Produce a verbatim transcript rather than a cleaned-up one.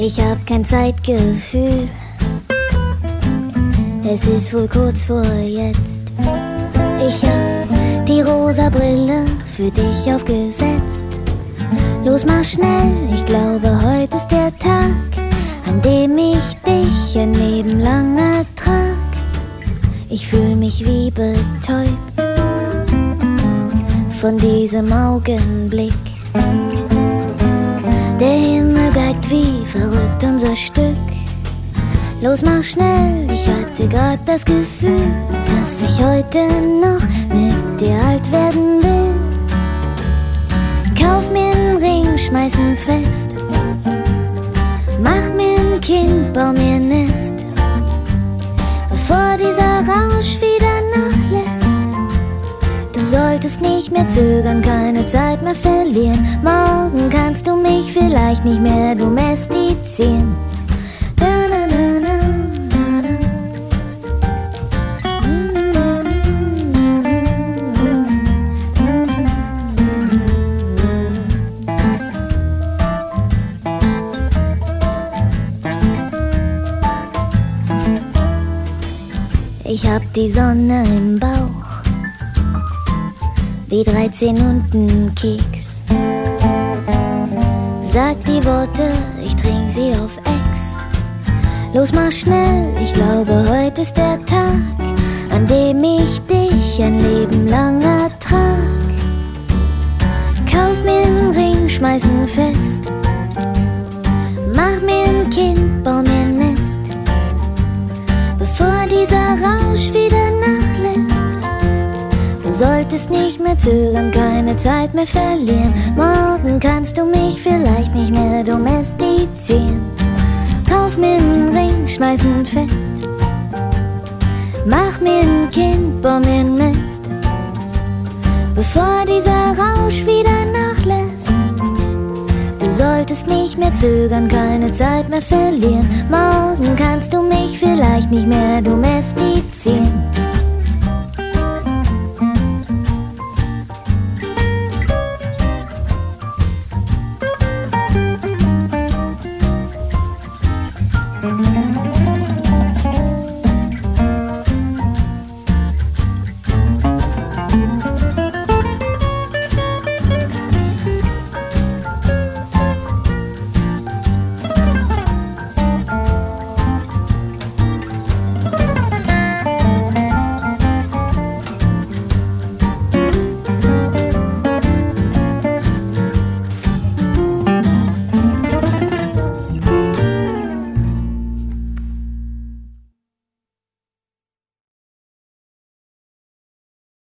Ich hab kein Zeitgefühl. Es ist wohl kurz vor jetzt. Ich hab die rosa Brille für dich aufgesetzt. Los, mach schnell, ich glaube, heute ist der Tag, an dem ich dich ein Leben lang ertrag. Ich fühl mich wie betäubt von diesem Augenblick. Der Himmel geigt wie verrückt unser Stück. Los, mach schnell, ich hatte grad das Gefühl, dass ich heute noch mit dir alt werden will. Kauf mir einen Ring, schmeiß ihn fest. Mach mir ein Kind, bau mir ein Nest, bevor dieser Rausch wieder nachlässt. Du solltest nicht mehr zögern, keine Zeit mehr verlieren. Morgen kannst du mich vielleicht nicht mehr domestizieren. Da, da, da, da. Ich hab die Sonne im Bauch, wie dreizehn und ein Keks. Sag die Worte, ich trink sie auf Ex. Los, mach schnell, ich glaube, heute ist der Tag, an dem ich dich ein Leben lang ertrag. Kauf mir einen Ring, schmeiß ihn fest. Mach mir ein Kind, bau mir ein Nest, bevor dieser Rausch wieder nachlässt. Du solltest nicht mehr zögern, keine Zeit mehr verlieren. Morgen kannst du mich vielleicht nicht mehr domestizieren. Kauf mir einen Ring, schmeiß ihn fest. Mach mir ein Kind, bau mir ein Nest, bevor dieser Rausch wieder nachlässt. Du solltest nicht mehr zögern, keine Zeit mehr verlieren. Morgen kannst du mich vielleicht nicht mehr domestizieren.